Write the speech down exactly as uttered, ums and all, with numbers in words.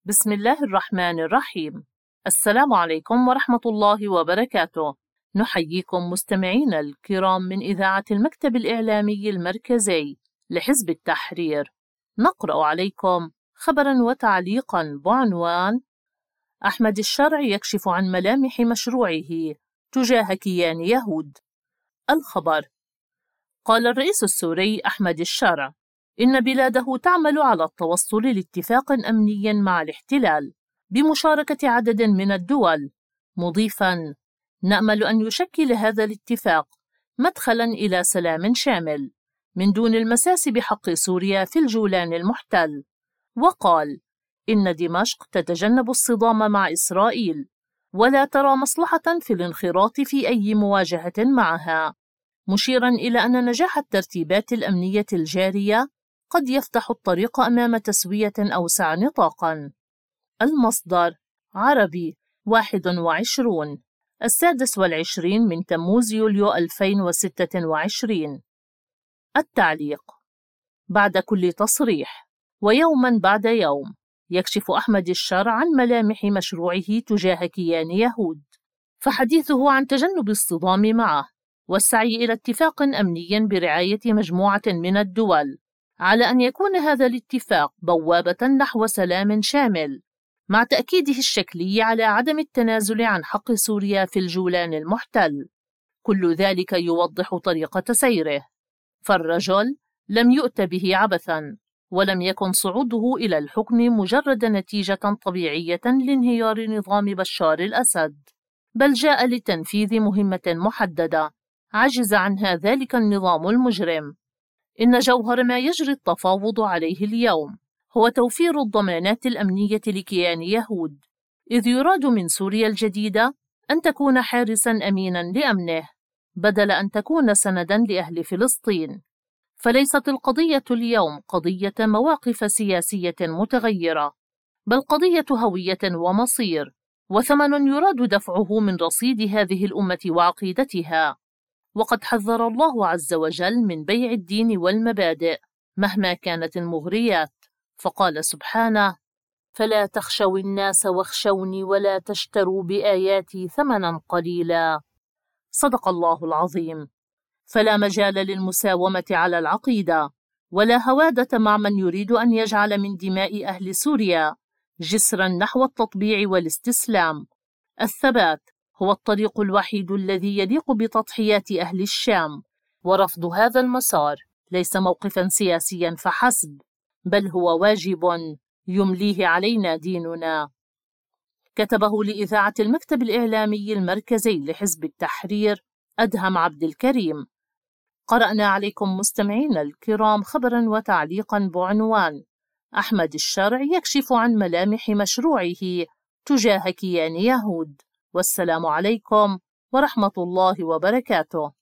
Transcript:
بسم الله الرحمن الرحيم. السلام عليكم ورحمة الله وبركاته. نحييكم مستمعينا الكرام من إذاعة المكتب الإعلامي المركزي لحزب التحرير. نقرأ عليكم خبرا وتعليقا بعنوان: أحمد الشرع يكشف عن ملامح مشروعه تجاه كيان يهود. الخبر: قال الرئيس السوري أحمد الشرع إن بلاده تعمل على التوصل لاتفاق أمني مع الاحتلال بمشاركة عدد من الدول، مضيفاً: نأمل أن يشكل هذا الاتفاق مدخلاً إلى سلام شامل من دون المساس بحق سوريا في الجولان المحتل. وقال إن دمشق تتجنب الصدام مع إسرائيل ولا ترى مصلحة في الانخراط في أي مواجهة معها، مشيراً إلى أن نجاح الترتيبات الأمنية الجارية قد يفتح الطريق أمام تسوية أوسع نطاقاً. المصدر: عربي واحد وعشرون، السادس والعشرين من تموز يوليو ألفين وستة وعشرين. التعليق: بعد كل تصريح ويوماً بعد يوم يكشف أحمد الشرع عن ملامح مشروعه تجاه كيان يهود، فحديثه عن تجنب الصدام معه والسعي إلى اتفاق أمني برعاية مجموعة من الدول، على أن يكون هذا الاتفاق بوابة نحو سلام شامل، مع تأكيده الشكلي على عدم التنازل عن حق سوريا في الجولان المحتل. كل ذلك يوضح طريقة سيره، فالرجل لم يؤت به عبثاً، ولم يكن صعوده إلى الحكم مجرد نتيجة طبيعية لانهيار نظام بشار الأسد، بل جاء لتنفيذ مهمة محددة عجز عنها ذلك النظام المجرم. إن جوهر ما يجري التفاوض عليه اليوم هو توفير الضمانات الأمنية لكيان يهود، إذ يراد من سوريا الجديدة أن تكون حارساً أميناً لأمنه، بدل أن تكون سنداً لأهل فلسطين. فليست القضية اليوم قضية مواقف سياسية متغيرة، بل قضية هوية ومصير، وثمن يراد دفعه من رصيد هذه الأمة وعقيدتها. وقد حذر الله عز وجل من بيع الدين والمبادئ مهما كانت المغريات، فقال سبحانه: فلا تخشوا الناس واخشوني ولا تشتروا بآياتي ثمنا قليلا. صدق الله العظيم. فلا مجال للمساومة على العقيدة ولا هوادة مع من يريد أن يجعل من دماء أهل سوريا جسرا نحو التطبيع والاستسلام. الثبات هو الطريق الوحيد الذي يليق بتضحيات أهل الشام، ورفض هذا المسار ليس موقفا سياسيا فحسب، بل هو واجب يمليه علينا ديننا. كتبه لإذاعة المكتب الإعلامي المركزي لحزب التحرير أدهم عبد الكريم. قرأنا عليكم مستمعينا الكرام خبرا وتعليقا بعنوان: أحمد الشرع يكشف عن ملامح مشروعه تجاه كيان يهود. والسلام عليكم ورحمة الله وبركاته.